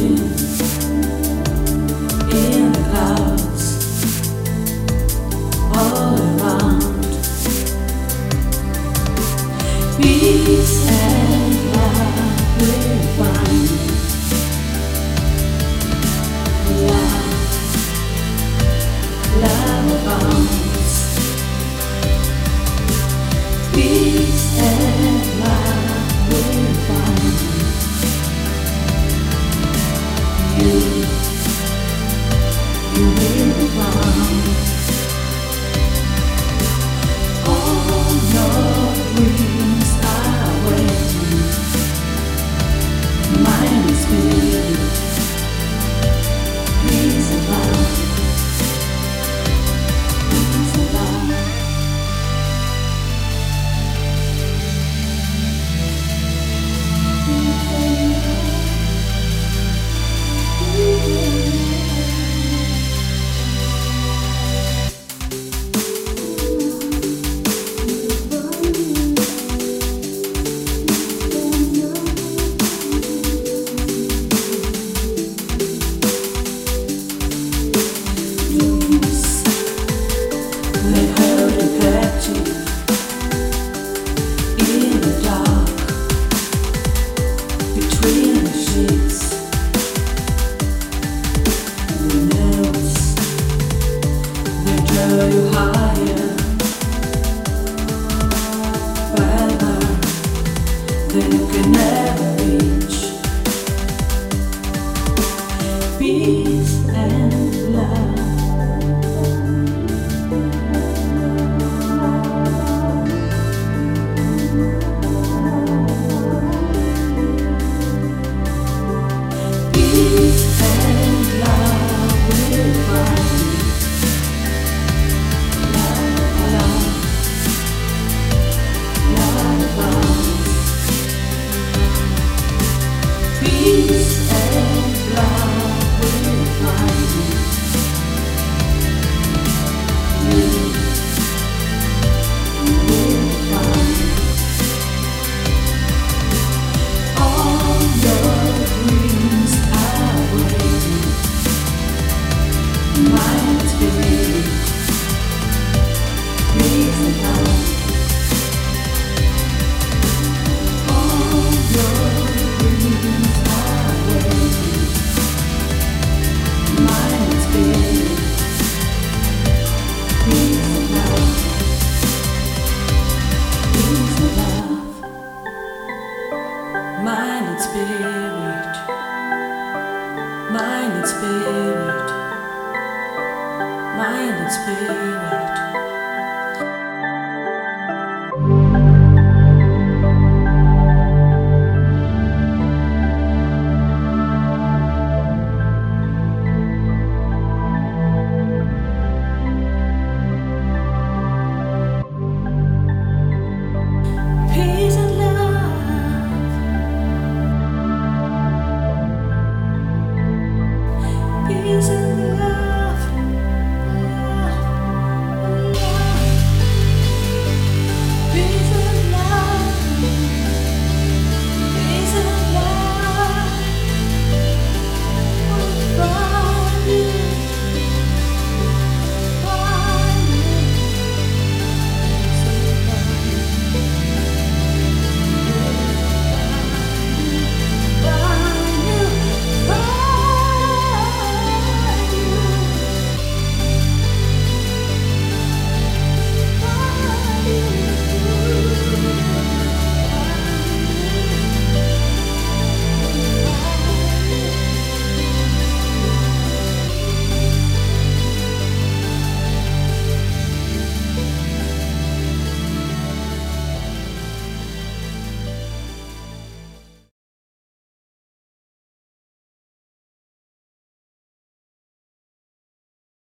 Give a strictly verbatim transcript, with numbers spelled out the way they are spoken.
in the clouds all around. Peace and love will find. Love, love abounds. Peace and love will find. You, you will be found. All your dreams are waiting. Mind and spirit, peace and love, peace and love. You higher, further than you can ever reach. Peace and love. Peace and love will find. Peace and love will find you. You will find all your dreams are waiting. Mind, spirit, peace and love. All your dreams are waiting. Mind and spirit, peace and love, peace and love. Mind and spirit, mind and spirit, mind and spirit.